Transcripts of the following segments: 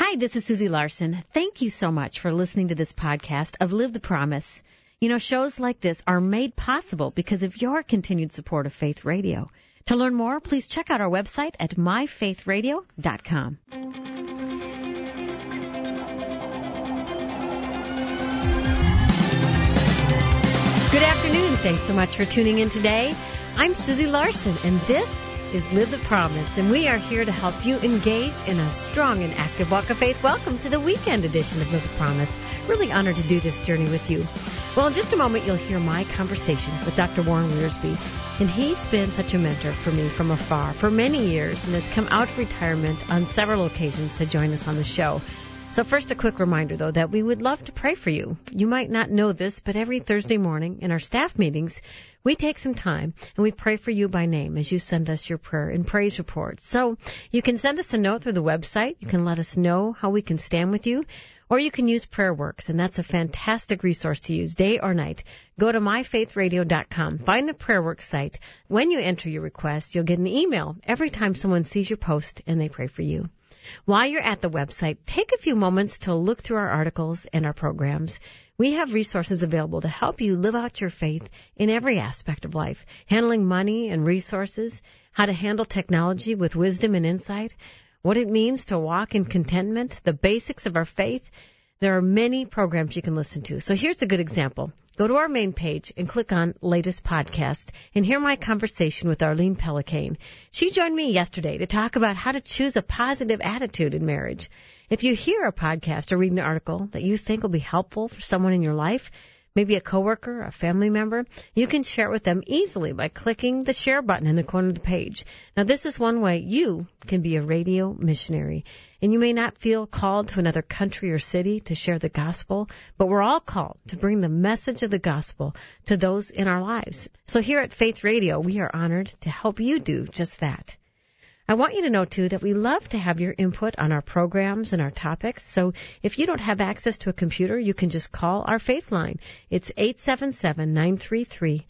Hi, this is Susie Larson. Thank you so much for listening to this podcast of Live the Promise. You know, shows like this are made possible because of your continued support of Faith Radio. To learn more, please check out our website at myfaithradio.com. Good afternoon. Thanks so much for tuning in today. I'm Susie Larson, and this is Live the Promise, and we are here to help you engage in a strong and active walk of faith. Welcome to the weekend edition of Live the Promise. Really honored to do this journey with you. Well, in just a moment, you'll hear my conversation with Dr. Warren Wiersbe, and he's been such a mentor for me from afar for many years and has come out of retirement on several occasions to join us on the show. So first, a quick reminder, though, that we would love to pray for you. You might not know this, but every Thursday morning in our staff meetings, we take some time and we pray for you by name as you send us your prayer and praise reports. So you can send us a note through the website. You can let us know how we can stand with you, or you can use PrayerWorks, and that's a fantastic resource to use day or night. Go to myfaithradio.com. Find the PrayerWorks site. When you enter your request, you'll get an email every time someone sees your post and they pray for you. While you're at the website, take a few moments to look through our articles and our programs. We have resources available to help you live out your faith in every aspect of life, handling money and resources, how to handle technology with wisdom and insight, what it means to walk in contentment, the basics of our faith. There are many programs you can listen to. So here's a good example. Go to our main page and click on Latest Podcast and hear my conversation with Arlene Pellicane. She joined me yesterday to talk about how to choose a positive attitude in marriage. If you hear a podcast or read an article that you think will be helpful for someone in your life, maybe a coworker, a family member, you can share it with them easily by clicking the share button in the corner of the page. Now, this is one way you can be a radio missionary. And you may not feel called to another country or city to share the gospel, but we're all called to bring the message of the gospel to those in our lives. So here at Faith Radio, we are honored to help you do just that. I want you to know, too, that we love to have your input on our programs and our topics. So if you don't have access to a computer, you can just call our Faith line. It's 877-933-2484.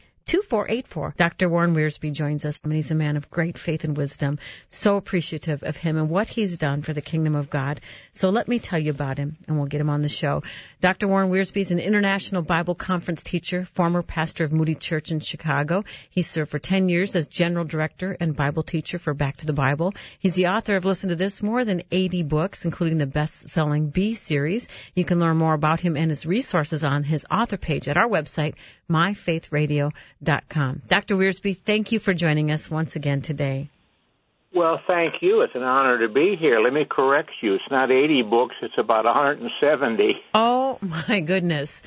Dr. Warren Wiersbe joins us, and he's a man of great faith and wisdom. So appreciative of him and what he's done for the kingdom of God. So let me tell you about him, and we'll get him on the show. Dr. Warren Wiersbe is an international Bible conference teacher, former pastor of Moody Church in Chicago. He served for 10 years as general director and Bible teacher for Back to the Bible. He's the author of, listen to this, more than 80 books, including the best-selling B series. You can learn more about him and his resources on his author page at our website, myfaithradio.com. Dr. Wiersbe, thank you for joining us once again today. Well, thank you. It's an honor to be here. Let me correct you. It's not 80 books. It's about 170. Oh, my goodness.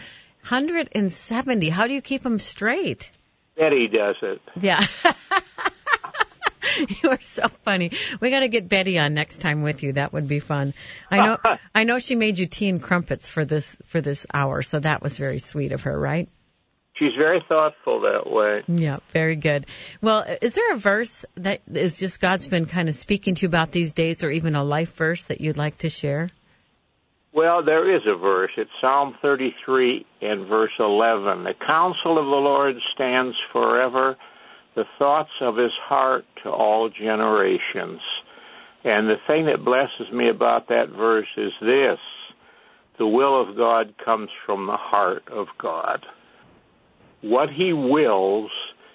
170. How do you keep them straight? Betty does it. Yeah. You are so funny. We got to get Betty on next time with you. That would be fun. I know she made you tea and crumpets for this hour, so that was very sweet of her, right? She's very thoughtful that way. Yeah, very good. Well, is there a verse that is just God's been kind of speaking to you about these days, or even a life verse that you'd like to share? Well, there is a verse. It's Psalm 33 and verse 11. The counsel of the Lord stands forever, the thoughts of his heart to all generations. And the thing that blesses me about that verse is this: the will of God comes from the heart of God. What he wills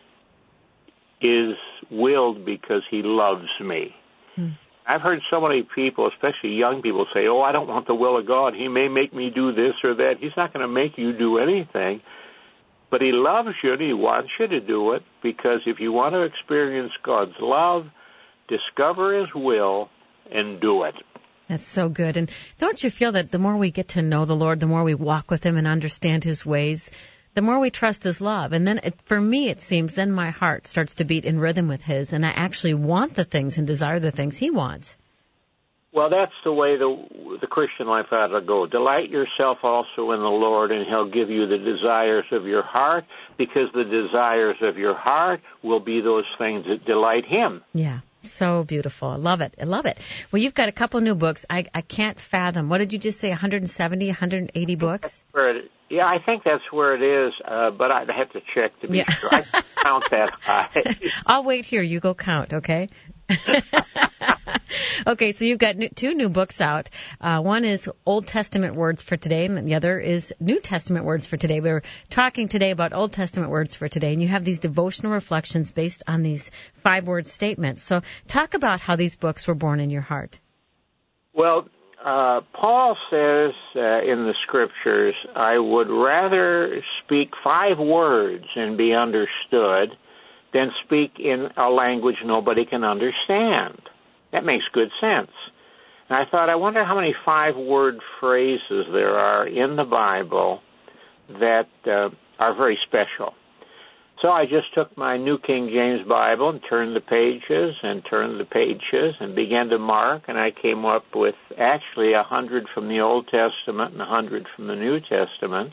is willed because he loves me. I've heard so many people, especially young people, say, oh, I don't want the will of God. He may make me do this or that. He's not going to make you do anything. But he loves you and he wants you to do it, because if you want to experience God's love, discover his will and do it. That's so good. And don't you feel that the more we get to know the Lord, the more we walk with him and understand his ways, the more we trust his love. And then for me, it seems, then my heart starts to beat in rhythm with his, and I actually want the things and desire the things he wants. Well, that's the way the Christian life ought to go. Delight yourself also in the Lord, and he'll give you the desires of your heart, because the desires of your heart will be those things that delight him. Yeah. So beautiful. I love it. I love it. Well, you've got a couple new books. I can't fathom. What did you just say, 170, 180 books? Yeah, I think that's where it is, but I'd have to check to be sure. I can't count that high. I'll wait here. You go count, okay? Okay, so you've got two new books out. One is Old Testament Words for Today, and the other is New Testament Words for Today. We're talking today about Old Testament Words for Today, and you have these devotional reflections based on these 5-word statements. So talk about how these books were born in your heart. Well, Paul says in the Scriptures, I would rather speak 5 words and be understood than speak in a language nobody can understand. That makes good sense. And I thought, I wonder how many 5-word phrases there are in the Bible that are very special. So I just took my New King James Bible and turned the pages and began to mark, and I came up with actually 100 from the Old Testament and 100 from the New Testament,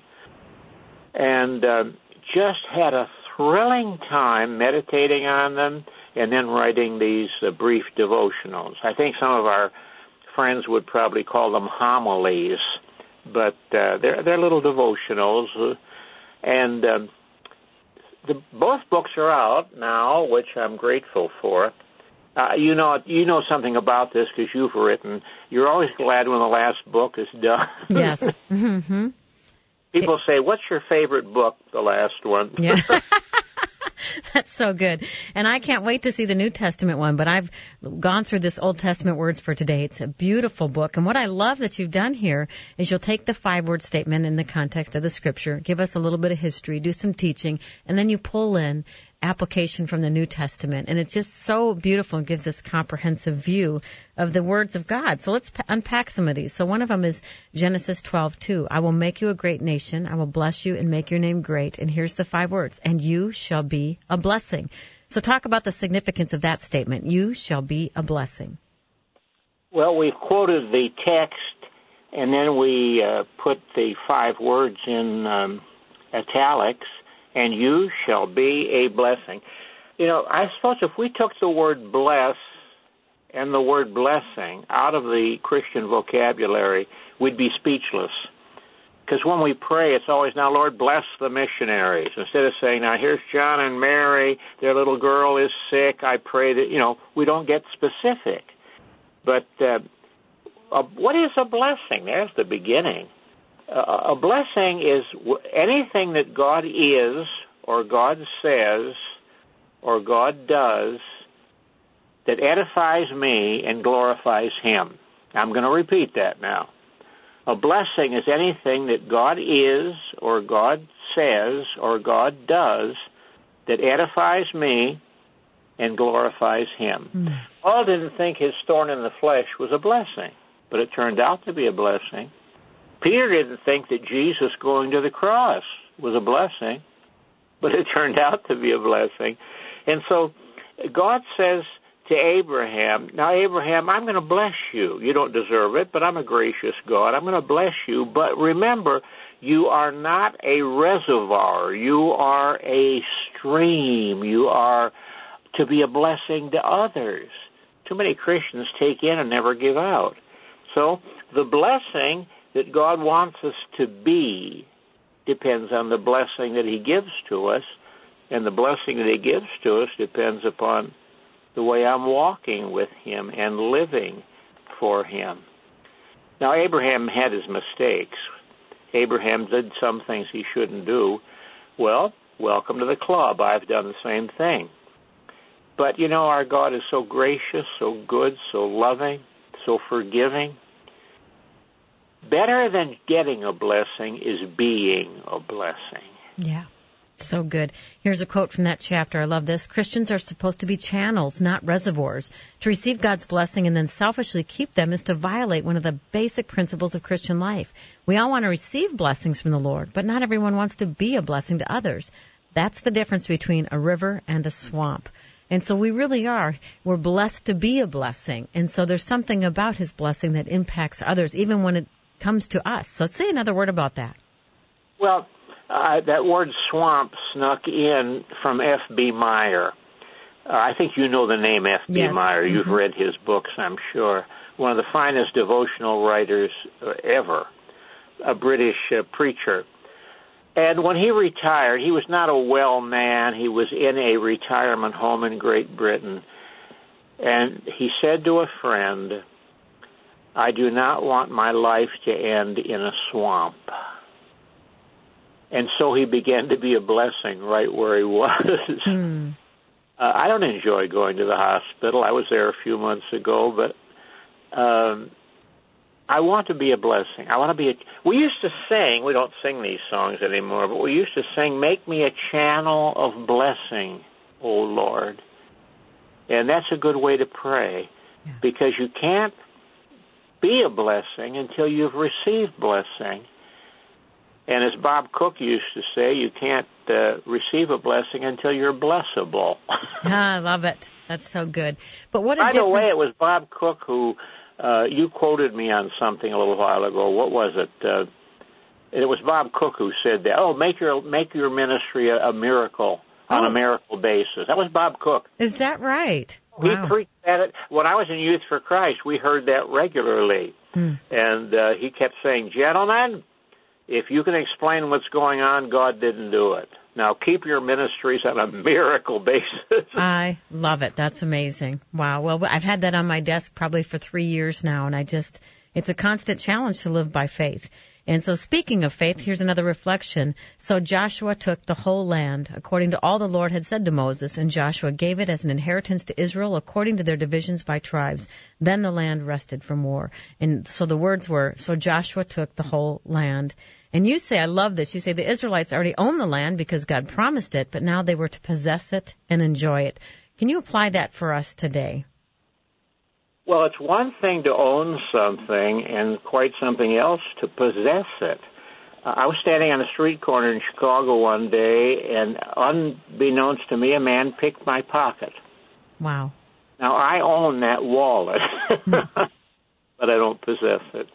and just had a thrilling time meditating on them and then writing these brief devotionals. I think some of our friends would probably call them homilies, but they're little devotionals, and both books are out now, which I'm grateful for. You know something about this because you've written. You're always glad when the last book is done. Yes. Mm-hmm. People say, "What's your favorite book?" The last one. Yeah. That's so good. And I can't wait to see the New Testament one, but I've gone through this Old Testament Words for Today. It's a beautiful book. And what I love that you've done here is you'll take the 5-word statement in the context of the Scripture, give us a little bit of history, do some teaching, and then you pull in application from the New Testament. And it's just so beautiful and gives this comprehensive view of the words of God. So let's unpack some of these. So one of them is Genesis 12:2. I will make you a great nation. I will bless you and make your name great. And here's the 5 words. And you shall be a blessing. So talk about the significance of that statement. You shall be a blessing. Well, we've quoted the text, and then we put the 5 words in italics. And you shall be a blessing. You know, I suppose if we took the word bless and the word blessing out of the Christian vocabulary, we'd be speechless. Because when we pray, it's always, now, Lord, bless the missionaries. Instead of saying, now, here's John and Mary, their little girl is sick, I pray that, we don't get specific. But what is a blessing? There's the beginning. A blessing is anything that God is, or God says, or God does that edifies me and glorifies Him. I'm going to repeat that now. A blessing is anything that God is, or God says, or God does that edifies me and glorifies Him. Mm. Paul didn't think his thorn in the flesh was a blessing, but it turned out to be a blessing. Peter didn't think that Jesus going to the cross was a blessing, but it turned out to be a blessing. And so God says to Abraham, now, Abraham, I'm going to bless you. You don't deserve it, but I'm a gracious God. I'm going to bless you. But remember, you are not a reservoir. You are a stream. You are to be a blessing to others. Too many Christians take in and never give out. So the blessing that God wants us to be depends on the blessing that He gives to us, and the blessing that He gives to us depends upon the way I'm walking with Him and living for Him. Now, Abraham had his mistakes. Abraham did some things he shouldn't do. Well, welcome to the club. I've done the same thing. But, our God is so gracious, so good, so loving, so forgiving. Better than getting a blessing is being a blessing. Yeah, so good. Here's a quote from that chapter. I love this. Christians are supposed to be channels, not reservoirs. To receive God's blessing and then selfishly keep them is to violate one of the basic principles of Christian life. We all want to receive blessings from the Lord, but not everyone wants to be a blessing to others. That's the difference between a river and a swamp. And so we really are. We're blessed to be a blessing. And so there's something about His blessing that impacts others, even when it comes to us. So say another word about that. Well, that word swamp snuck in from F.B. Meyer. I think you know the name F.B. Yes. Meyer. You've read his books, I'm sure. One of the finest devotional writers ever, a British preacher. And when he retired, he was not a well man. He was in a retirement home in Great Britain. And he said to a friend, I do not want my life to end in a swamp. And so he began to be a blessing right where he was. I don't enjoy going to the hospital. I was there a few months ago, but I want to be a blessing. I want to be we used to sing, we don't sing these songs anymore, but we used to sing, make me a channel of blessing, O Lord. And that's a good way to pray, because you can't be a blessing until you've received blessing. And as Bob Cook used to say, you can't receive a blessing until you're blessable. I love it. That's so good. But what a By difference. the way, it was Bob Cook who, you quoted me on something a little while ago. What was it? It was Bob Cook who said that. Oh, make your ministry a miracle on a miracle basis. That was Bob Cook. Is that right? Wow. He preached that. When I was in Youth for Christ, we heard that regularly. And he kept saying, gentlemen, if you can explain what's going on, God didn't do it. Now, keep your ministries on a miracle basis. I love it. That's amazing. Wow. Well, I've had that on my desk probably for 3 years now, and it's a constant challenge to live by faith. And so speaking of faith, here's another reflection. So Joshua took the whole land according to all the Lord had said to Moses, and Joshua gave it as an inheritance to Israel according to their divisions by tribes. Then the land rested from war. And so the words were, so Joshua took the whole land. And you say, I love this, you say the Israelites already own the land because God promised it, but now they were to possess it and enjoy it. Can you apply that for us today? Well, it's one thing to own something and quite something else to possess it. I was standing on a street corner in Chicago one day, and unbeknownst to me, a man picked my pocket. Wow. Now, I own that wallet, but I don't possess it.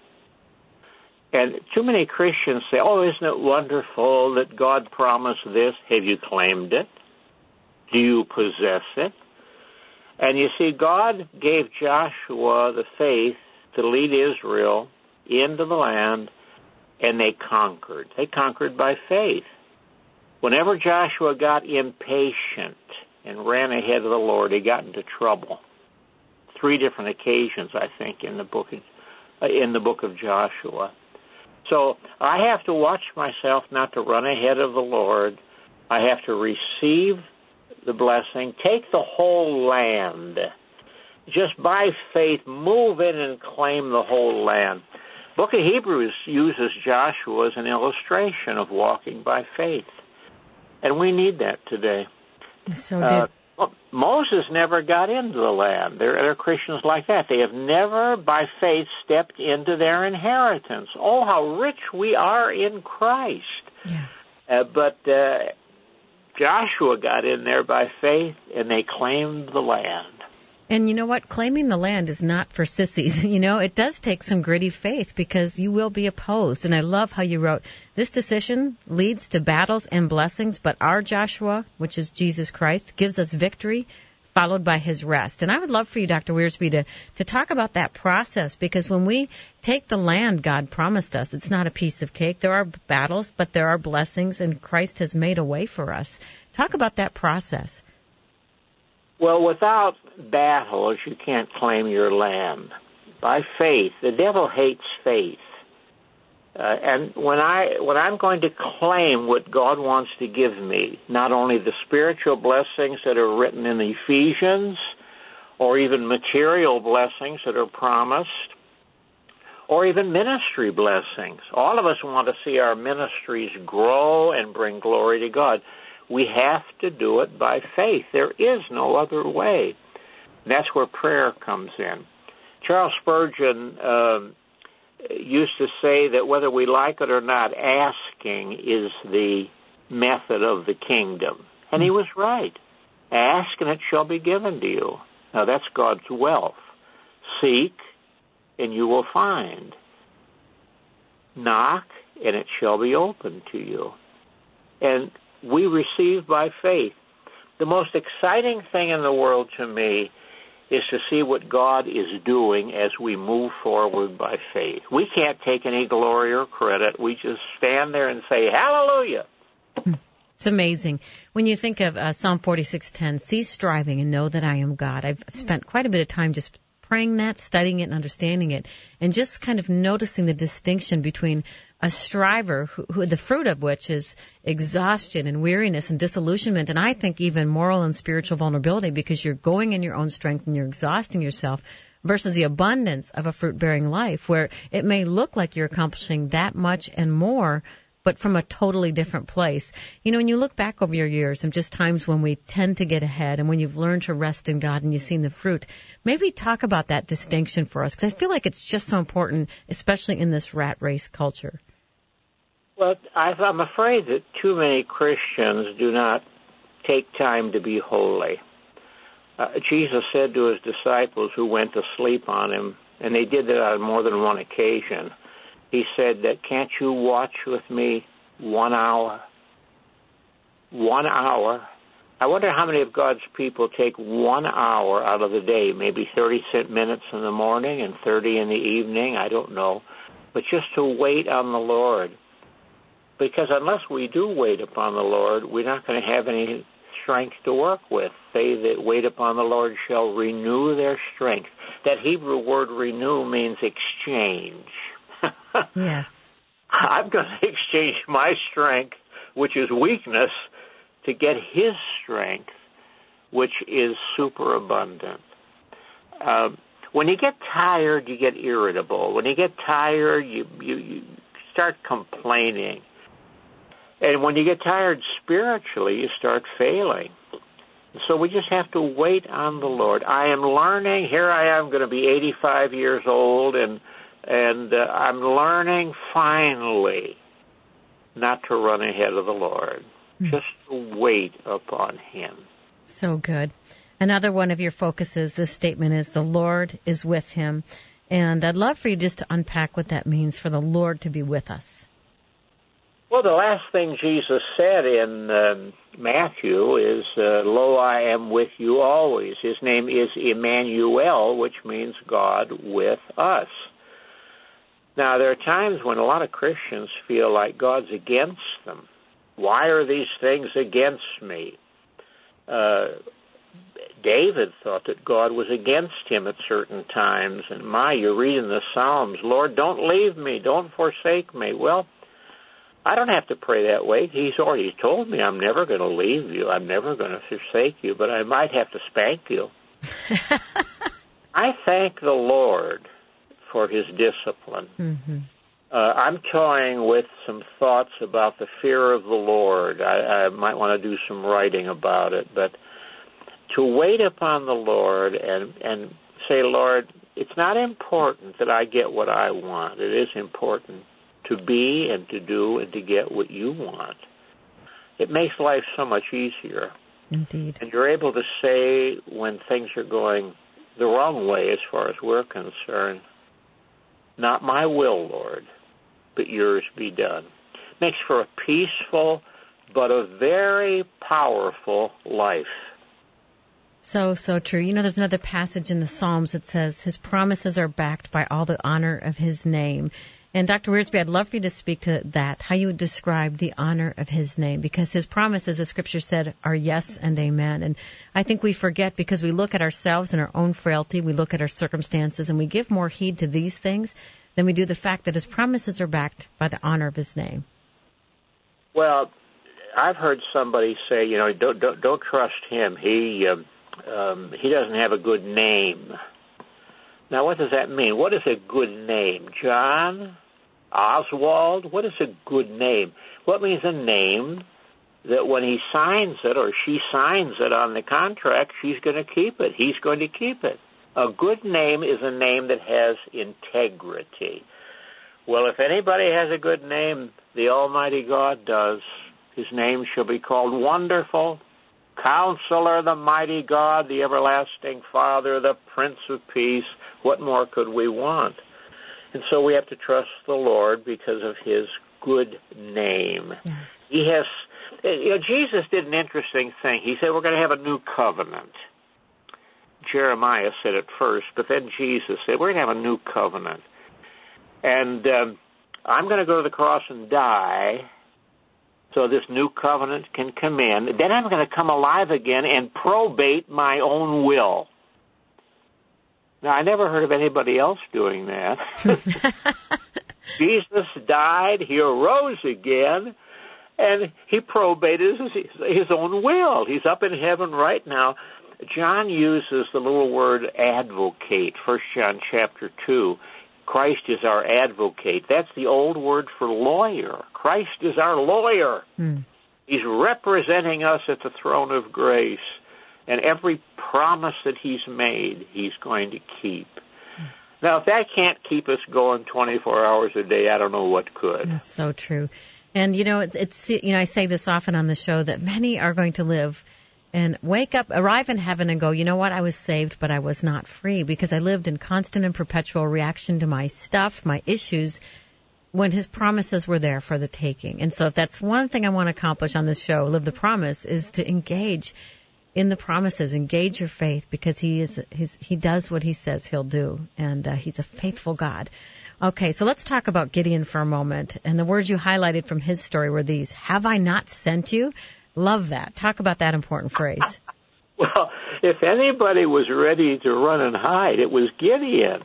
And too many Christians say, oh, isn't it wonderful that God promised this? Have you claimed it? Do you possess it? And you see, God gave Joshua the faith to lead Israel into the land, and they conquered. They conquered by faith. Whenever Joshua got impatient and ran ahead of the Lord, he got into trouble. 3 different occasions, I think, in the book of Joshua. So I have to watch myself not to run ahead of the Lord. I have to receive the blessing, take the whole land. Just by faith, move in and claim the whole land. Book of Hebrews uses Joshua as an illustration of walking by faith. And we need that today. So Moses never got into the land. There are Christians like that. They have never, by faith, stepped into their inheritance. Oh, how rich we are in Christ. Yeah. But Joshua got in there by faith, and they claimed the land. And you know what? Claiming the land is not for sissies. You know, it does take some gritty faith because you will be opposed. And I love how you wrote, this decision leads to battles and blessings, but our Joshua, which is Jesus Christ, gives us victory, followed by his rest. And I would love for you, Dr. Wiersbe, to talk about that process, because when we take the land God promised us, it's not a piece of cake. There are battles, but there are blessings, and Christ has made a way for us. Talk about that process. Well, without battles, you can't claim your land. By faith, the devil hates faith. And when I'm going to claim what God wants to give me, not only the spiritual blessings that are written in Ephesians, or even material blessings that are promised, or even ministry blessings. All of us want to see our ministries grow and bring glory to God. We have to do it by faith. There is no other way. That's where prayer comes in. Charles Spurgeon used to say that whether we like it or not, asking is the method of the kingdom. And he was right. Ask and it shall be given to you. Now that's God's wealth. Seek and you will find. Knock and it shall be opened to you. And we receive by faith. The most exciting thing in the world to me is to see what God is doing as we move forward by faith. We can't take any glory or credit. We just stand there and say, hallelujah. It's amazing. When you think of Psalm 46:10, cease striving and know that I am God. I've spent quite a bit of time just praying that, studying it, and understanding it, and just kind of noticing the distinction between a striver, who the fruit of which is exhaustion and weariness and disillusionment, and I think even moral and spiritual vulnerability, because you're going in your own strength and you're exhausting yourself, versus the abundance of a fruit-bearing life, where it may look like you're accomplishing that much and more, but from a totally different place. You know, when you look back over your years and just times when we tend to get ahead and when you've learned to rest in God and you've seen the fruit, maybe talk about that distinction for us, because I feel like it's just so important, especially in this rat race culture. Well, I'm afraid that too many Christians do not take time to be holy. Jesus said to his disciples who went to sleep on him, and they did that on more than one occasion, he said that, can't you watch with me 1 hour? 1 hour. I wonder how many of God's people take 1 hour out of the day, maybe 30 minutes in the morning and 30 in the evening, I don't know, but just to wait on the Lord. Because unless we do wait upon the Lord, we're not going to have any strength to work with. They that wait upon the Lord shall renew their strength. That Hebrew word renew means exchange. Yes. I'm going to exchange my strength, which is weakness, to get his strength, which is superabundant. When you get tired, you get irritable. When you get tired, you start complaining. And when you get tired spiritually, you start failing. So we just have to wait on the Lord. I am learning. Here I am going to be 85 years old, and I'm learning finally not to run ahead of the Lord, just to wait upon him. So good. Another one of your focuses, this statement is, the Lord is with him. And I'd love for you just to unpack what that means for the Lord to be with us. Well, the last thing Jesus said in Matthew is, lo, I am with you always. His name is Emmanuel, which means God with us. Now, there are times when a lot of Christians feel like God's against them. Why are these things against me? David thought that God was against him at certain times. And you're reading the Psalms, Lord, don't leave me, don't forsake me. Well, I don't have to pray that way. He's already told me I'm never going to leave you. I'm never going to forsake you, but I might have to spank you. I thank the Lord for his discipline. Mm-hmm. I'm toying with some thoughts about the fear of the Lord. I might want to do some writing about it, but to wait upon the Lord and say, Lord, it's not important that I get what I want. It is important to be and to do and to get what you want. It makes life so much easier. Indeed. And you're able to say when things are going the wrong way as far as we're concerned, not my will, Lord, but yours be done. Makes for a peaceful but a very powerful life. So true. You know, there's another passage in the Psalms that says his promises are backed by all the honor of his name. And Dr. Wiersbe, I'd love for you to speak to that, how you would describe the honor of his name, because his promises, as Scripture said, are yes and amen. And I think we forget because we look at ourselves and our own frailty, we look at our circumstances, and we give more heed to these things than we do the fact that his promises are backed by the honor of his name. Well, I've heard somebody say, you know, don't trust him. He doesn't have a good name. Now, what does that mean? What is a good name? John? Oswald? What is a good name? Well, it means a name that when he signs it or she signs it on the contract, she's going to keep it. He's going to keep it. A good name is a name that has integrity. Well, if anybody has a good name, the Almighty God does. His name shall be called Wonderful, Counselor, the Mighty God, the Everlasting Father, the Prince of Peace. What more could we want? And so we have to trust the Lord because of his good name. Yeah. He has, Jesus did an interesting thing. He said we're going to have a new covenant. Jeremiah said it first, but then Jesus said we're going to have a new covenant. And I'm going to go to the cross and die, so this new covenant can come in. Then I'm going to come alive again and probate my own will. Now, I never heard of anybody else doing that. Jesus died, he arose again, and he probated his own will. He's up in heaven right now. John uses the little word advocate, 1 John chapter 2. Christ is our advocate. That's the old word for lawyer. Christ is our lawyer. He's representing us at the throne of grace. And every promise that he's made, he's going to keep. Now, if that can't keep us going 24 hours a day, I don't know what could. That's so true. And, I say this often on the show that many are going to live and wake up, arrive in heaven and go, you know what, I was saved, but I was not free because I lived in constant and perpetual reaction to my stuff, my issues, when his promises were there for the taking. And so if that's one thing I want to accomplish on this show, Live the Promise, is to engage in the promises, engage your faith, because he does what he says he'll do, and he's a faithful God. Okay, so let's talk about Gideon for a moment. And the words you highlighted from his story were these: have I not sent you? Love that. Talk about that important phrase. Well, if anybody was ready to run and hide, it was Gideon.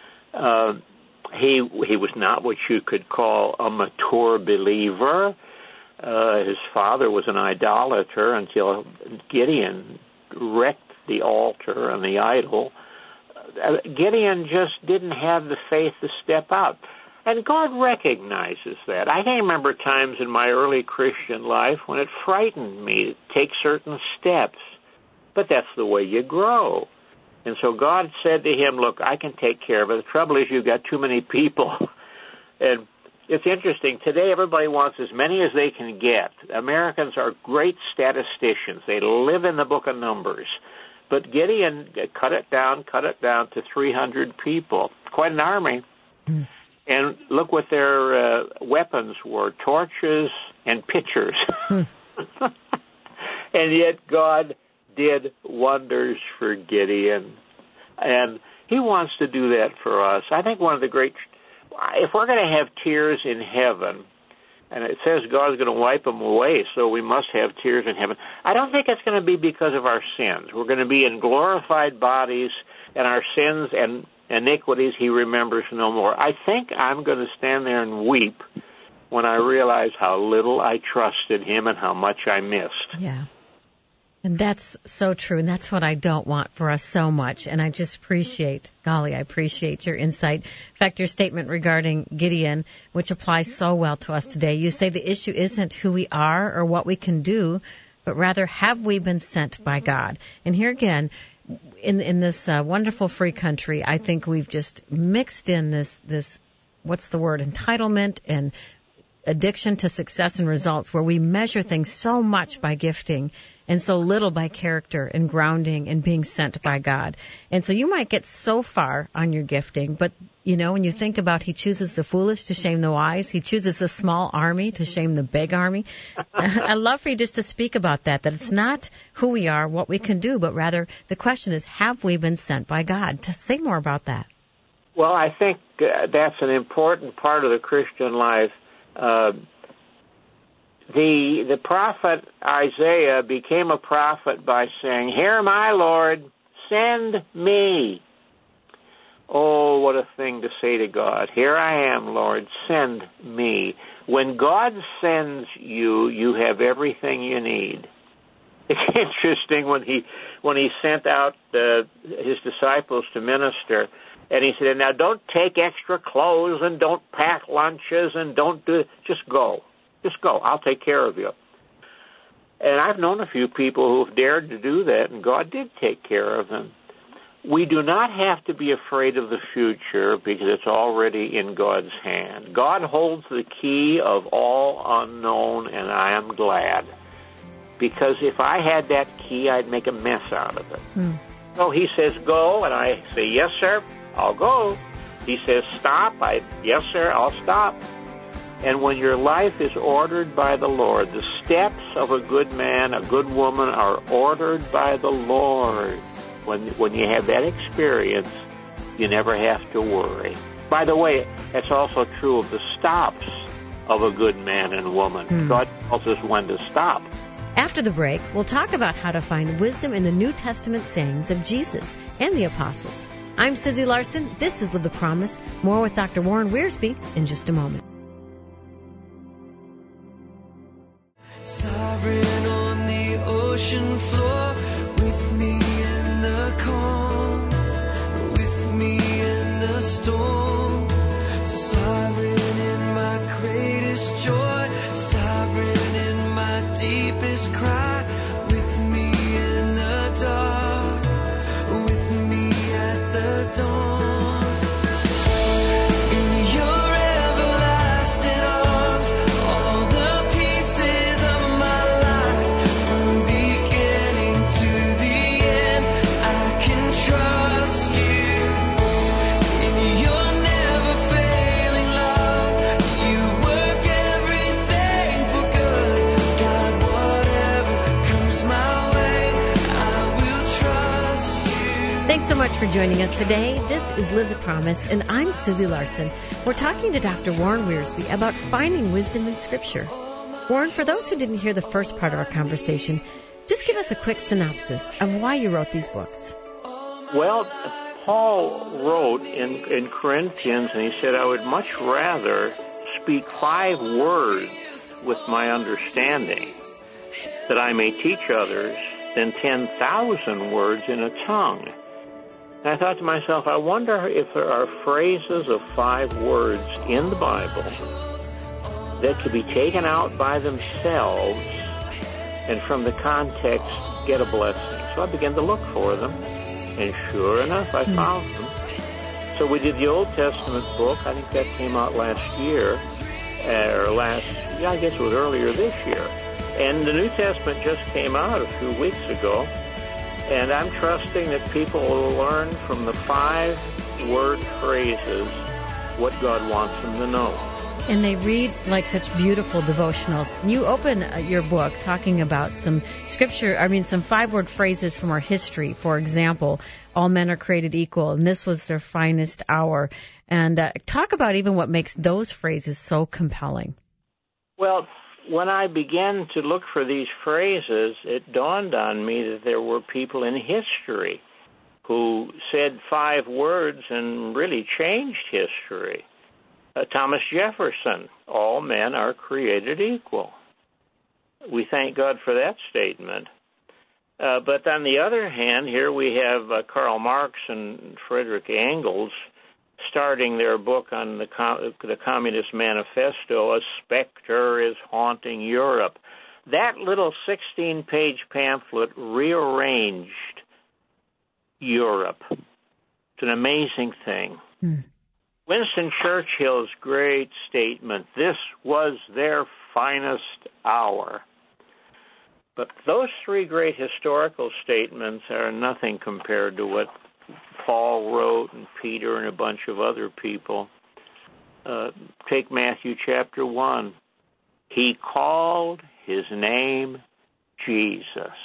He was not what you could call a mature believer. His father was an idolater until Gideon wrecked the altar and the idol. Gideon just didn't have the faith to step out. And God recognizes that. I can remember times in my early Christian life when it frightened me to take certain steps. But that's the way you grow. And so God said to him, look, I can take care of it. The trouble is you've got too many people. And it's interesting. Today everybody wants as many as they can get. Americans are great statisticians. They live in the book of Numbers. But Gideon cut it down to 300 people. Quite an army. And look what their weapons were, torches and pitchers. And yet God did wonders for Gideon. And he wants to do that for us. I think one of the great, if we're going to have tears in heaven, and it says God's going to wipe them away, so we must have tears in heaven, I don't think it's going to be because of our sins. We're going to be in glorified bodies, and our sins and iniquities he remembers no more. I think I'm going to stand there and weep when I realize how little I trusted him and how much I missed. Yeah. And that's so true, and that's what I don't want for us so much. And I just appreciate your insight. In fact, your statement regarding Gideon, which applies so well to us today, you say the issue isn't who we are or what we can do, but rather have we been sent by God. And here again, in this wonderful free country, I think we've just mixed in this what's the word, entitlement and addiction to success and results, where we measure things so much by gifting and so little by character and grounding and being sent by God. And so you might get so far on your gifting, but, when you think about he chooses the foolish to shame the wise, he chooses the small army to shame the big army. I'd love for you just to speak about that it's not who we are, what we can do, but rather the question is, have we been sent by God? To say more about that. Well, I think that's an important part of the Christian life. The prophet Isaiah became a prophet by saying, "Hear my Lord, send me." Oh, what a thing to say to God. Here I am, Lord, send me. When God sends you, you have everything you need. It's interesting when he sent out his disciples to minister, and he said, now don't take extra clothes and don't pack lunches and don't do it. Just go. Just go. I'll take care of you. And I've known a few people who have dared to do that, and God did take care of them. We do not have to be afraid of the future because it's already in God's hand. God holds the key of all unknown, and I am glad. Because if I had that key, I'd make a mess out of it. So he says, go, and I say, yes, sir, I'll go. He says, stop. Yes, sir, I'll stop. And when your life is ordered by the Lord, the steps of a good man, a good woman are ordered by the Lord. When you have that experience, you never have to worry. By the way, that's also true of the stops of a good man and woman. God tells us when to stop. After the break, we'll talk about how to find wisdom in the New Testament sayings of Jesus and the apostles. I'm Susie Larson. This is Live the Promise. More with Dr. Warren Wiersbe in just a moment. Sovereign on the ocean floor, with me in the calm, with me in the storm. Sovereign in my greatest joy, sovereign in my deepest cry, with me in the dark, with me at the dawn. In your everlasting arms, all the pieces of my life, from beginning to the end, I can trust you. In your never failing love, you work everything for good. God, whatever comes my way, I will trust you. Thanks so much for joining us today. This is Live the Promise, and I'm Susie Larson. We're talking to Dr. Warren Wiersbe about finding wisdom in Scripture. Warren, for those who didn't hear the first part of our conversation, just give us a quick synopsis of why you wrote these books. Well, Paul wrote in Corinthians, and he said, I would much rather speak 5 words with my understanding, that I may teach others, than 10,000 words in a tongue. And I thought to myself, I wonder if there are phrases of 5 words in the Bible that could be taken out by themselves and from the context get a blessing. So I began to look for them, and sure enough, I found them. So we did the Old Testament book. I think that came out last year, I guess it was earlier this year. And the New Testament just came out a few weeks ago. And I'm trusting that people will learn from the 5-word phrases what God wants them to know. And they read like such beautiful devotionals. You open your book talking about some some 5-word phrases from our history. For example, all men are created equal, and this was their finest hour. And talk about even what makes those phrases so compelling. Well, when I began to look for these phrases, it dawned on me that there were people in history who said 5 words and really changed history. Thomas Jefferson, all men are created equal. We thank God for that statement. But on the other hand, here we have Karl Marx and Friedrich Engels starting their book on the Communist Manifesto, A Specter is Haunting Europe. That little 16-page pamphlet rearranged Europe. It's an amazing thing. Winston Churchill's great statement, this was their finest hour. But those 3 great historical statements are nothing compared to what Paul wrote and Peter and a bunch of other people. Take Matthew chapter 1. He called his name Jesus.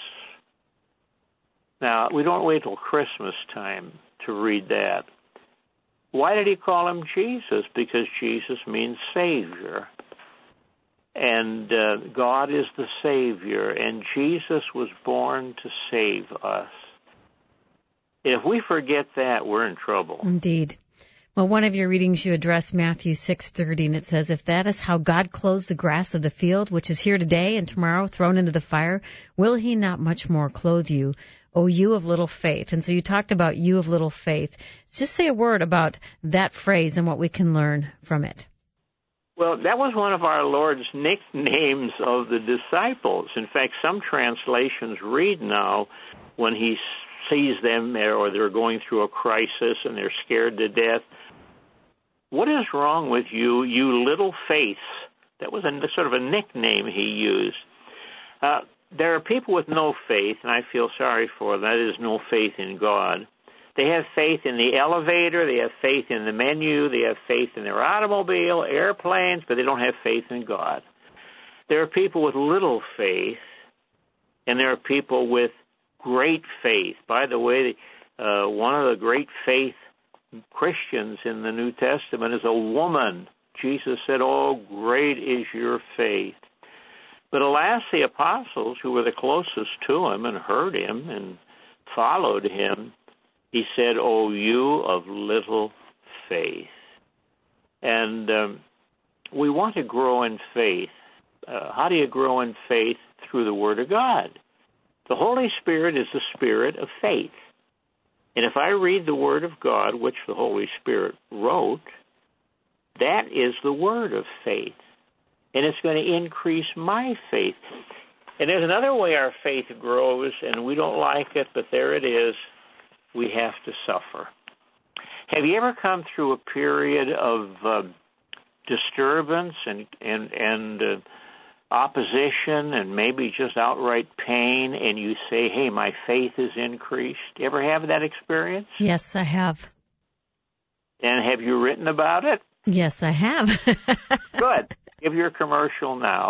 Now, we don't wait till Christmas time to read that. Why did he call him Jesus? Because Jesus means Savior. And God is the Savior, and Jesus was born to save us. If we forget that, we're in trouble. Indeed. Well, one of your readings, you address Matthew 6:30, and it says, if that is how God clothes the grass of the field, which is here today and tomorrow thrown into the fire, will he not much more clothe you, O you of little faith? And so you talked about you of little faith. Just say a word about that phrase and what we can learn from it. Well, that was one of our Lord's nicknames of the disciples. In fact, some translations read now when he sees them or they're going through a crisis and they're scared to death, what is wrong with you, you little faith? That was sort of a nickname he used. There are people with no faith, and I feel sorry for them. That is no faith in God. They have faith in the elevator, they have faith in the menu, they have faith in their automobile, airplanes, but they don't have faith in God. There are people with little faith, and there are people with great faith. By the way, one of the great faith Christians in the New Testament is a woman, Jesus said, "Oh, great is your faith." But alas, the apostles, who were the closest to him and heard him and followed him, he said, "Oh, you of little faith." And we want to grow in faith. How do you grow in faith? Through the Word of God. The Holy Spirit is the Spirit of faith. And if I read the Word of God, which the Holy Spirit wrote, that is the Word of faith. And it's going to increase my faith. And there's another way our faith grows, and we don't like it, but there it is. We have to suffer. Have you ever come through a period of disturbance and opposition and maybe just outright pain, and you say, "Hey, my faith is increased"? You ever have that experience? Yes, I have. And have you written about it? Yes, I have. Good. Give your commercial now.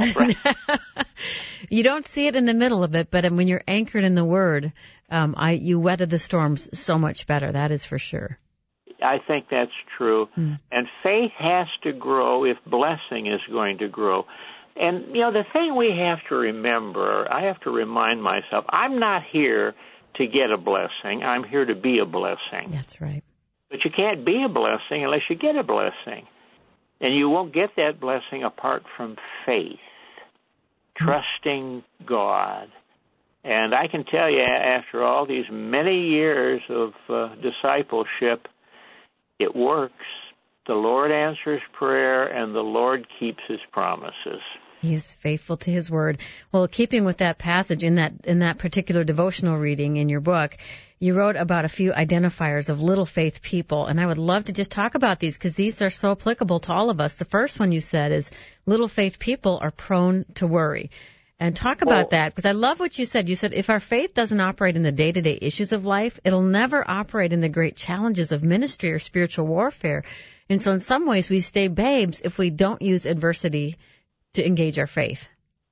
You don't see it in the middle of it, but when you're anchored in the Word, you weather the storms so much better. That is for sure. I think that's true. And faith has to grow if blessing is going to grow. And, the thing we have to remember, I have to remind myself, I'm not here to get a blessing. I'm here to be a blessing. That's right. But you can't be a blessing unless you get a blessing. And you won't get that blessing apart from faith, trusting God. And I can tell you, after all these many years of discipleship, it works. The Lord answers prayer, and the Lord keeps His promises. He is faithful to His Word. Well, keeping with that passage in that particular devotional reading in your book, you wrote about a few identifiers of little faith people, and I would love to just talk about these because these are so applicable to all of us. The first one you said is little faith people are prone to worry. And talk about that, because I love what you said. You said if our faith doesn't operate in the day-to-day issues of life, it'll never operate in the great challenges of ministry or spiritual warfare. And so in some ways we stay babes if we don't use adversity to engage our faith.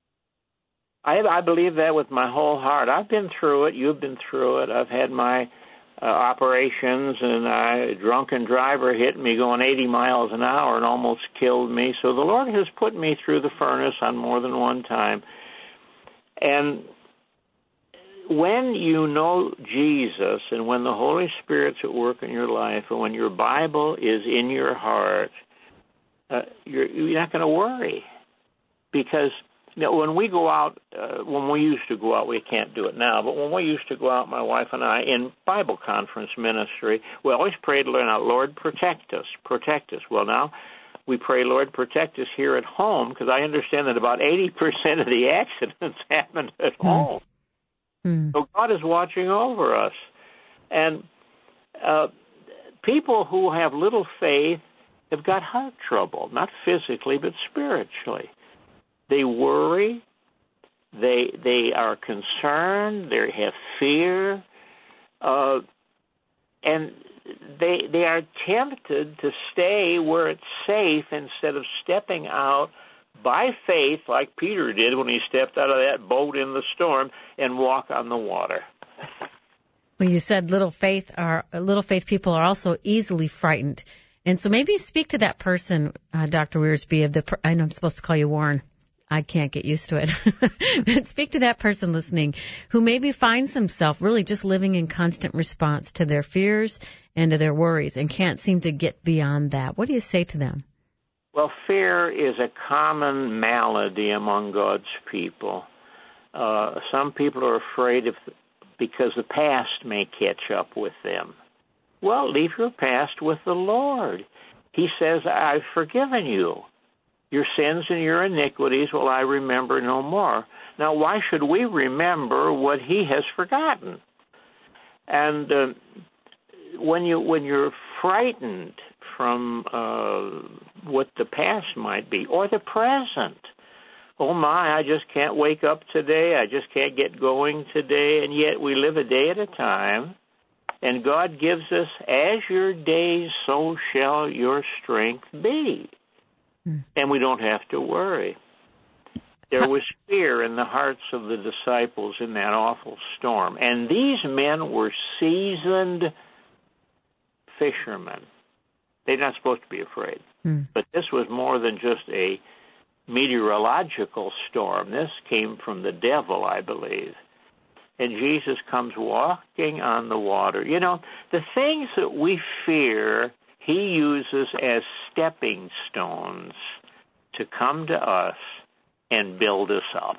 I believe that with my whole heart. I've been through it. You've been through it. I've had my operations, and a drunken driver hit me going 80 miles an hour and almost killed me. So the Lord has put me through the furnace on more than one time. And when you know Jesus and when the Holy Spirit's at work in your life and when your Bible is in your heart, you're not going to worry. Because when we go out, when we used to go out, we can't do it now, but when we used to go out, my wife and I, in Bible conference ministry, we always prayed, Lord, protect us, protect us. Well, now we pray, Lord, protect us here at home, because I understand that about 80% of the accidents happen at home. So God is watching over us. And people who have little faith have got heart trouble, not physically, but spiritually. They worry, they are concerned, they have fear, and they are tempted to stay where it's safe instead of stepping out by faith like Peter did when he stepped out of that boat in the storm and walk on the water. Well, you said little faith people are also easily frightened. And so maybe speak to that person, Dr. Wiersbe, I know I'm supposed to call you Warren. I can't get used to it. But speak to that person listening who maybe finds themselves really just living in constant response to their fears and to their worries and can't seem to get beyond that. What do you say to them? Well, fear is a common malady among God's people. Some people are afraid because the past may catch up with them. Well, leave your past with the Lord. He says, I've forgiven you. Your sins and your iniquities will I remember no more. Now, why should we remember what He has forgotten? And when you're frightened from what the past might be, or the present, oh my, I just can't wake up today, I just can't get going today, and yet we live a day at a time, and God gives us, as your days, so shall your strength be. And we don't have to worry. There was fear in the hearts of the disciples in that awful storm. And these men were seasoned fishermen. They're not supposed to be afraid. But this was more than just a meteorological storm. This came from the devil, I believe. And Jesus comes walking on the water. You know, the things that we fear, he uses as stepping stones to come to us and build us up.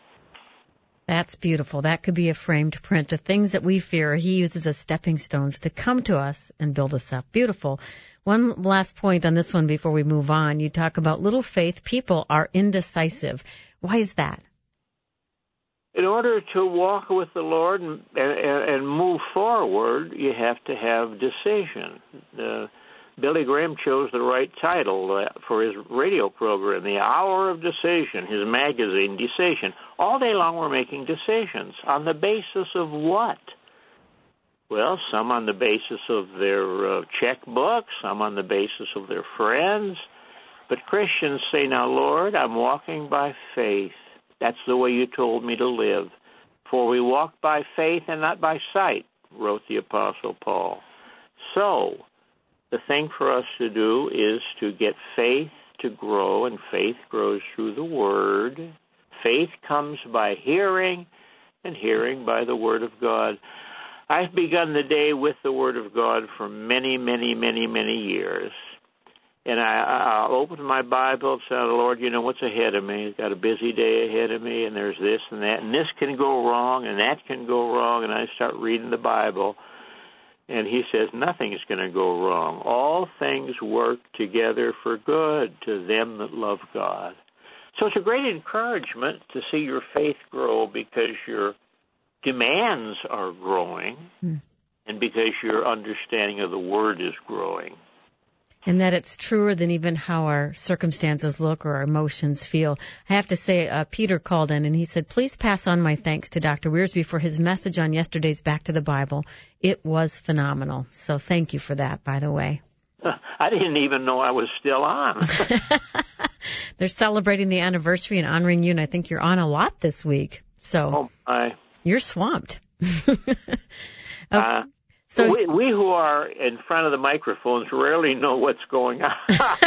That's beautiful. That could be a framed print. The things that we fear, he uses as stepping stones to come to us and build us up. Beautiful. One last point on this one before we move on. You talk about little faith people are indecisive. Why is that? In order to walk with the Lord and move forward, you have to have decision. Billy Graham chose the right title for his radio program, The Hour of Decision, his magazine, Decision. All day long we're making decisions. On the basis of what? Well, some on the basis of their checkbook, some on the basis of their friends. But Christians say, now, Lord, I'm walking by faith. That's the way you told me to live. For we walk by faith and not by sight, wrote the Apostle Paul. So, the thing for us to do is to get faith to grow, and faith grows through the Word. Faith comes by hearing, and hearing by the Word of God. I've begun the day with the Word of God for many, many, many, many years. And I'll open my Bible and say, Lord, you know what's ahead of me. I've got a busy day ahead of me, and there's this and that, and this can go wrong, and that can go wrong, and I start reading the Bible. And he says, nothing is going to go wrong. All things work together for good to them that love God. So it's a great encouragement to see your faith grow because your demands are growing and because your understanding of the Word is growing. And that it's truer than even how our circumstances look or our emotions feel. I have to say, Peter called in and he said, please pass on my thanks to Dr. Wiersbe for his message on yesterday's Back to the Bible. It was phenomenal. So thank you for that, by the way. I didn't even know I was still on. They're celebrating the anniversary and honoring you, and I think you're on a lot this week. So you're swamped. So we who are in front of the microphones rarely know what's going on.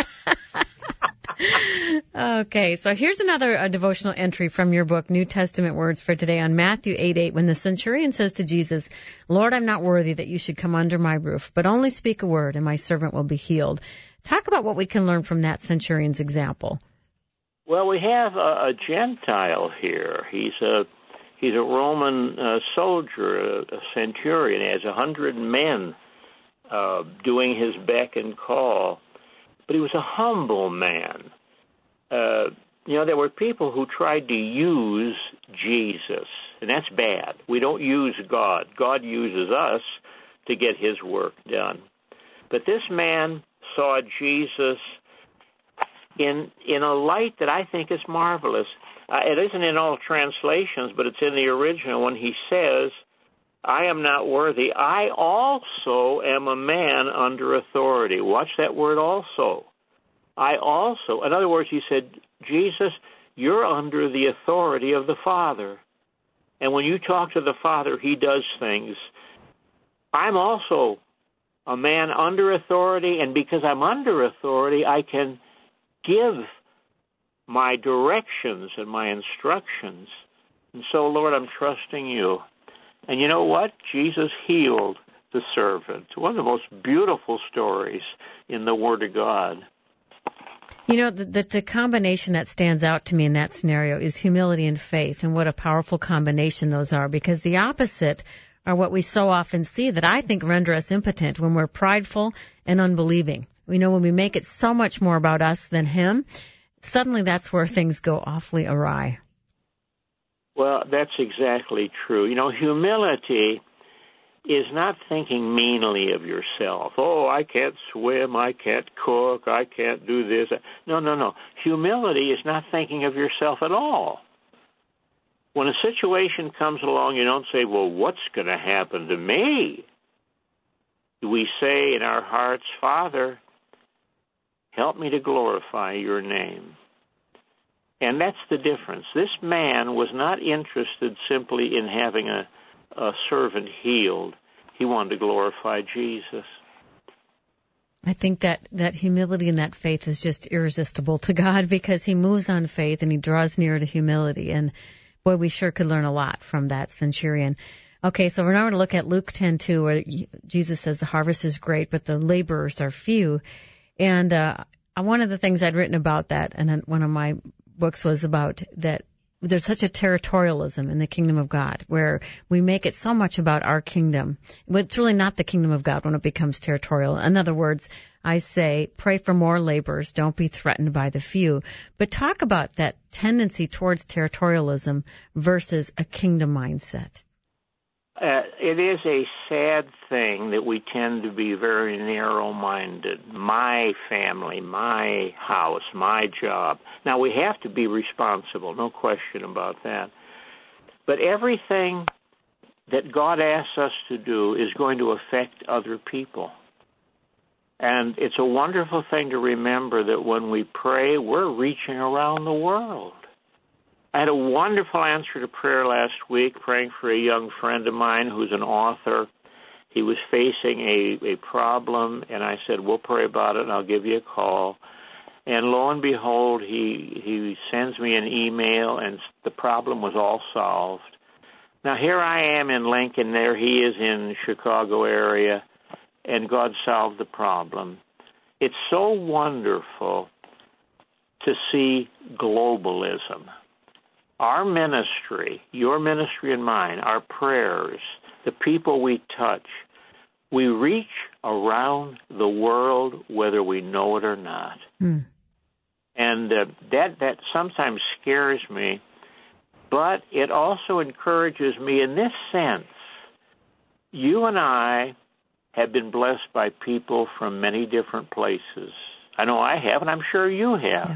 Okay, so here's another devotional entry from your book, New Testament Words for Today, on Matthew 8:8, when the centurion says to Jesus, Lord, I'm not worthy that you should come under my roof, but only speak a word and my servant will be healed. Talk about what we can learn from that centurion's example. Well, we have a Gentile here. He's a Roman soldier, a centurion. He has 100 men doing his beck and call. But he was a humble man. There were people who tried to use Jesus, and that's bad. We don't use God. God uses us to get his work done. But this man saw Jesus in a light that I think is marvelous. It isn't in all translations, but it's in the original when he says, I am not worthy. I also am a man under authority. Watch that word also. I also. In other words, he said, Jesus, you're under the authority of the Father. And when you talk to the Father, he does things. I'm also a man under authority, and because I'm under authority, I can give my directions and my instructions. And so, Lord, I'm trusting you. And you know what? Jesus healed the servant. One of the most beautiful stories in the Word of God. You know, the combination that stands out to me in that scenario is humility and faith, and what a powerful combination those are, because the opposite are what we so often see that I think render us impotent when we're prideful and unbelieving. We know when we make it so much more about us than him, suddenly that's where things go awfully awry. Well, that's exactly true. You know, humility is not thinking meanly of yourself. Oh, I can't swim, I can't cook, I can't do this. No. Humility is not thinking of yourself at all. When a situation comes along, you don't say, well, what's going to happen to me? We say in our hearts, Father, help me to glorify your name. And that's the difference. This man was not interested simply in having a servant healed. He wanted to glorify Jesus. I think that humility and that faith is just irresistible to God, because he moves on faith and he draws near to humility. And boy, we sure could learn a lot from that centurion. Okay, so we're now going to look at Luke 10:2, where Jesus says the harvest is great, but the laborers are few. And one of the things I'd written about that, and one of my books was about that there's such a territorialism in the kingdom of God, where we make it so much about our kingdom. But it's really not the kingdom of God when it becomes territorial. In other words, I say, pray for more laborers, don't be threatened by the few. But talk about that tendency towards territorialism versus a kingdom mindset. It is a sad thing that we tend to be very narrow-minded. My family, my house, my job. Now, we have to be responsible, no question about that. But everything that God asks us to do is going to affect other people. And it's a wonderful thing to remember that when we pray, we're reaching around the world. I had a wonderful answer to prayer last week, praying for a young friend of mine who's an author. He was facing a problem, and I said, we'll pray about it, and I'll give you a call. And lo and behold, he sends me an email, and the problem was all solved. Now, here I am in Lincoln. There he is in Chicago area, and God solved the problem. It's so wonderful to see globalism. Our ministry, your ministry and mine, our prayers, the people we touch, we reach around the world whether we know it or not. Mm. And that sometimes scares me, but it also encourages me in this sense. You and I have been blessed by people from many different places. I know I have, and I'm sure you have. Yeah.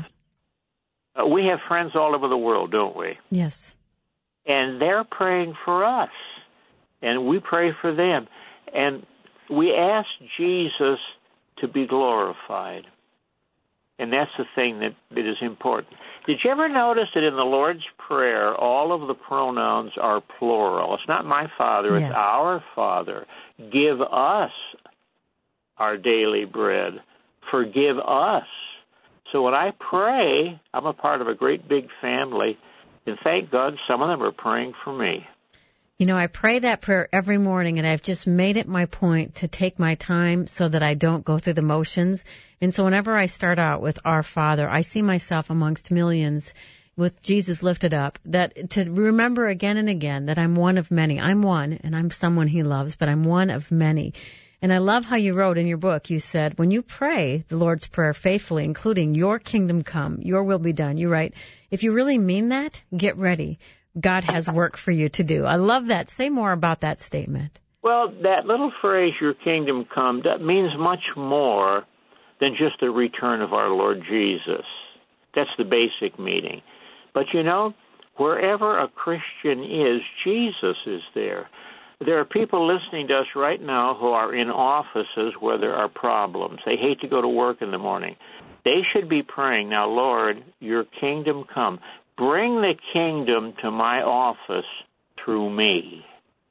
We have friends all over the world, don't we? Yes. And they're praying for us, and we pray for them. And we ask Jesus to be glorified. And that's the thing that is important. Did you ever notice that in the Lord's Prayer, all of the pronouns are plural? It's not my Father, it's our Father. Give us our daily bread. Forgive us. So when I pray, I'm a part of a great big family, and thank God some of them are praying for me. You know, I pray that prayer every morning, and I've just made it my point to take my time so that I don't go through the motions. And so whenever I start out with Our Father, I see myself amongst millions with Jesus lifted up, that to remember again and again that I'm one of many. I'm one, and I'm someone he loves, but I'm one of many. And I love how you wrote in your book, you said, when you pray the Lord's Prayer faithfully, including your kingdom come, your will be done, you write, if you really mean that, get ready. God has work for you to do. I love that. Say more about that statement. Well, that little phrase, your kingdom come, that means much more than just the return of our Lord Jesus. That's the basic meaning. But you know, wherever a Christian is, Jesus is there. There are people listening to us right now who are in offices where there are problems. They hate to go to work in the morning. They should be praying, now, Lord, your kingdom come. Bring the kingdom to my office through me.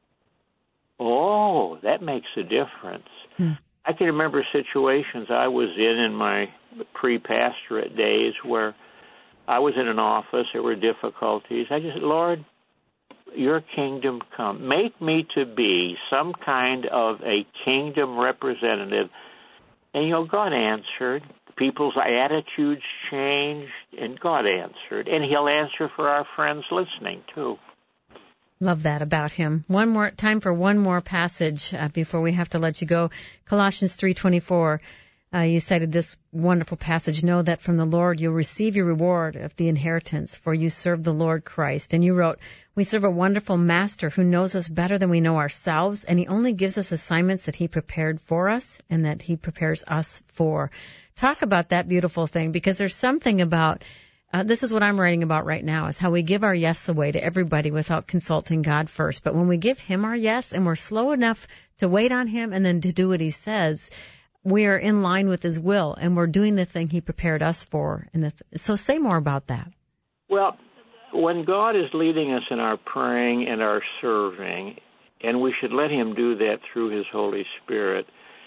Oh, that makes a difference. I can remember situations I was in my pre-pastorate days where I was in an office, there were difficulties. I just said, Lord, your kingdom come. Make me to be some kind of a kingdom representative. And, you know, God answered. People's attitudes changed, and God answered. And he'll answer for our friends listening, too. Love that about him. Time for one more passage before we have to let you go. Colossians 3:24. You cited this wonderful passage. Know that from the Lord you'll receive your reward of the inheritance, for you serve the Lord Christ. And you wrote, we serve a wonderful master who knows us better than we know ourselves, and he only gives us assignments that he prepared for us and that he prepares us for. Talk about that beautiful thing, because there's something about, this is what I'm writing about right now, is how we give our yes away to everybody without consulting God first. But when we give him our yes and we're slow enough to wait on him and then to do what he says, we are in line with his will, and we're doing the thing he prepared us for. So say more about that. Well, when God is leading us in our praying and our serving, and we should let him do that through his Holy Spirit,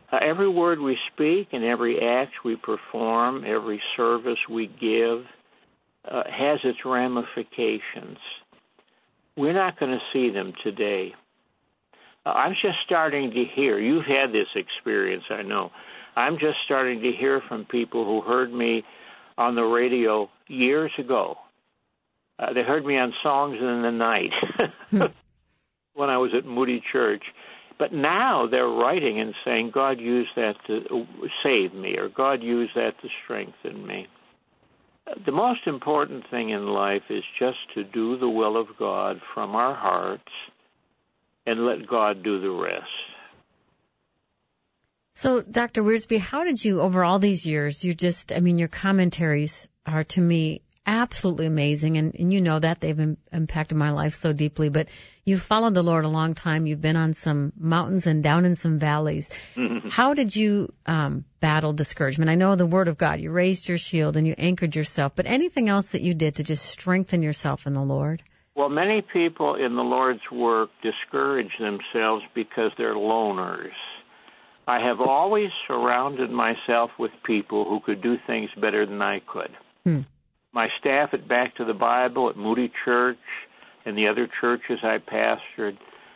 Every word we speak and every act we perform, every service we give, has its ramifications. We're not going to see them today. I'm just starting to hear. You've had this experience, I know. I'm just starting to hear from people who heard me on the radio years ago. They heard me on Songs in the Night when I was at Moody Church. But now they're writing and saying, God used that to save me, or God used that to strengthen me. The most important thing in life is just to do the will of God from our hearts and let God do the rest. So, Dr. Wiersbe, how did you, over all these years, your commentaries are, to me, absolutely amazing, and you know that they've impacted my life so deeply, but you've followed the Lord a long time. You've been on some mountains and down in some valleys. Mm-hmm. How did you battle discouragement? I know the Word of God, you raised your shield and you anchored yourself, but anything else that you did to just strengthen yourself in the Lord? Well, many people in the Lord's work discourage themselves because they're loners. I have always surrounded myself with people who could do things better than I could. My staff at Back to the Bible, at Moody Church, and the other churches I pastored,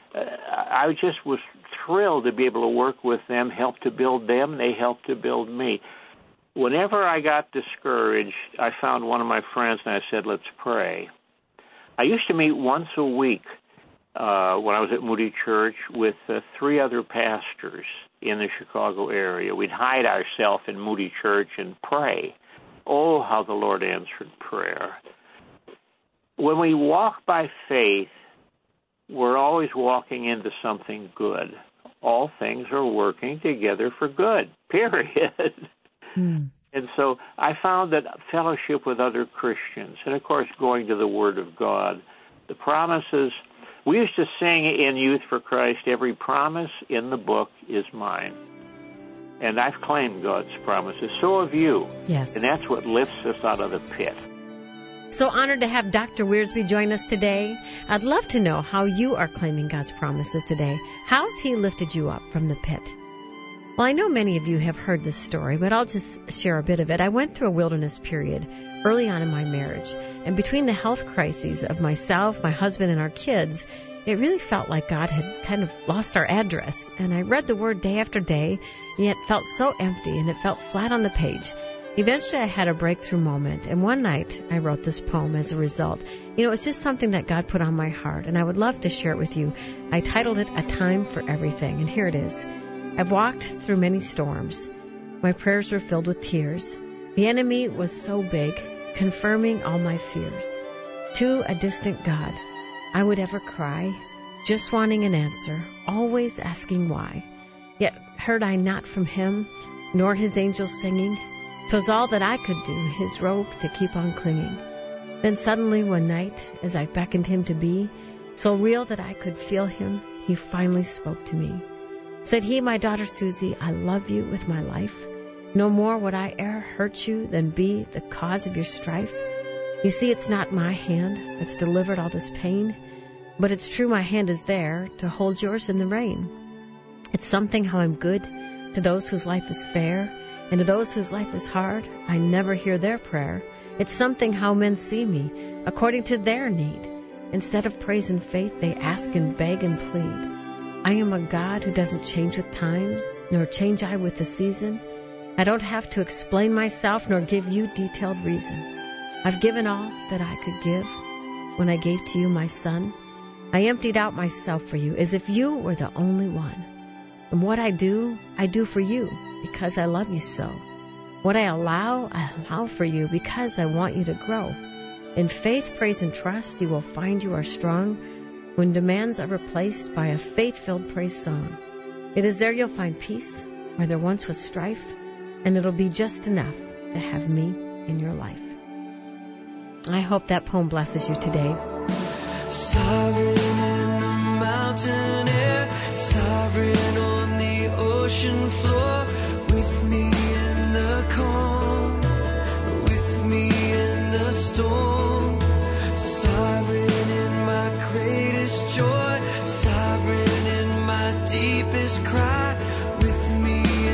I just was thrilled to be able to work with them, help to build them. They helped to build me. Whenever I got discouraged, I found one of my friends and I said, let's pray. I used to meet once a week when I was at Moody Church with 3 other pastors in the Chicago area. We'd hide ourselves in Moody Church and pray. Oh, how the Lord answered prayer. When we walk by faith, we're always walking into something good. All things are working together for good, period. And so I found that fellowship with other Christians, and of course going to the Word of God, the promises. We used to sing in Youth for Christ, every promise in the book is mine. And I've claimed God's promises. So have you. Yes. And that's what lifts us out of the pit. So honored to have Dr. Wiersbe join us today. I'd love to know how you are claiming God's promises today. How's He lifted you up from the pit? Well, I know many of you have heard this story, but I'll just share a bit of it. I went through a wilderness period early on in my marriage. And between the health crises of myself, my husband, and our kids, it really felt like God had kind of lost our address. And I read the Word day after day, and yet felt so empty, and it felt flat on the page. Eventually, I had a breakthrough moment, and one night, I wrote this poem as a result. You know, it's just something that God put on my heart, and I would love to share it with you. I titled it, A Time for Everything, and here it is. I've walked through many storms. My prayers were filled with tears. The enemy was so big, confirming all my fears. To a distant God, I would ever cry, just wanting an answer, always asking why. Yet heard I not from Him, nor His angels singing. 'Twas all that I could do, His robe to keep on clinging. Then suddenly one night, as I beckoned Him to be, so real that I could feel Him, He finally spoke to me. Said He, my daughter Susie, I love you with my life. No more would I e'er hurt you than be the cause of your strife. You see, it's not my hand that's delivered all this pain, but it's true my hand is there to hold yours in the rain. It's something how I'm good to those whose life is fair, and to those whose life is hard, I never hear their prayer. It's something how men see me according to their need. Instead of praise and faith, they ask and beg and plead. I am a God who doesn't change with time, nor change I with the season. I don't have to explain myself, nor give you detailed reason. I've given all that I could give when I gave to you my Son. I emptied out myself for you as if you were the only one. And what I do for you because I love you so. What I allow for you because I want you to grow. In faith, praise, and trust, you will find you are strong when demands are replaced by a faith-filled praise song. It is there you'll find peace where there once was strife, and it'll be just enough to have me in your life. I hope that poem blesses you today. Sovereign in the mountain air, sovereign on the ocean floor, with me in the calm, with me in the storm, sovereign in my greatest joy, sovereign in my deepest cry, with me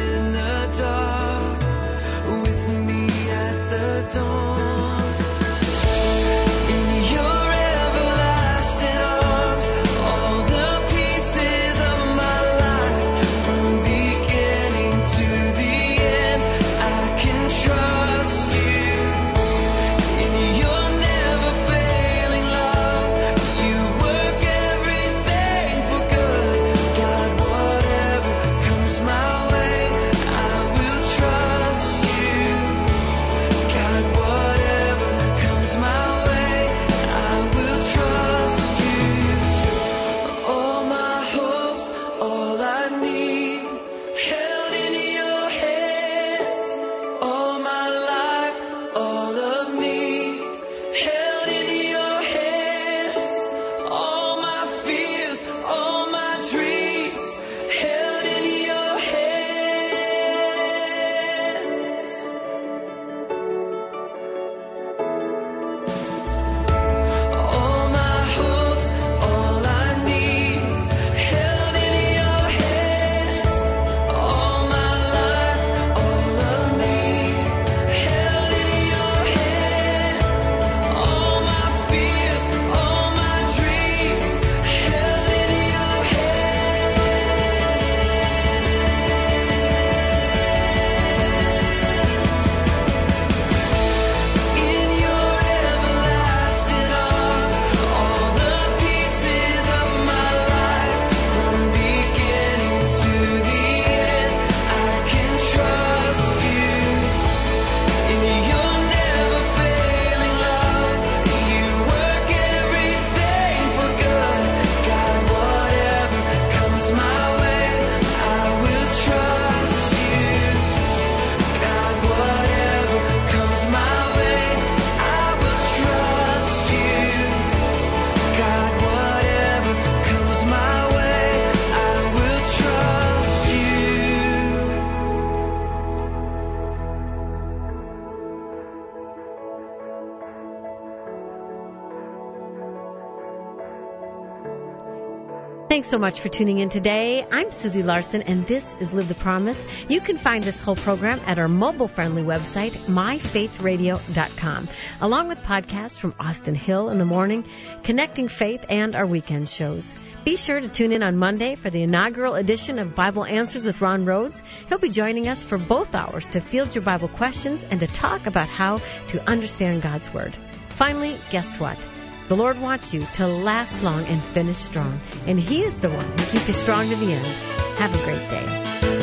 Thanks so much for tuning in today. I'm Susie Larson, and this is Live the Promise. You can find this whole program at our mobile-friendly website, myfaithradio.com, along with podcasts from Austin Hill in the morning, Connecting Faith, and our weekend shows. Be sure to tune in on Monday for the inaugural edition of Bible Answers with Ron Rhodes. He'll be joining us for both hours to field your Bible questions and to talk about how to understand God's Word. Finally, guess what? The Lord wants you to last long and finish strong, and He is the one who keeps you strong to the end. Have a great day.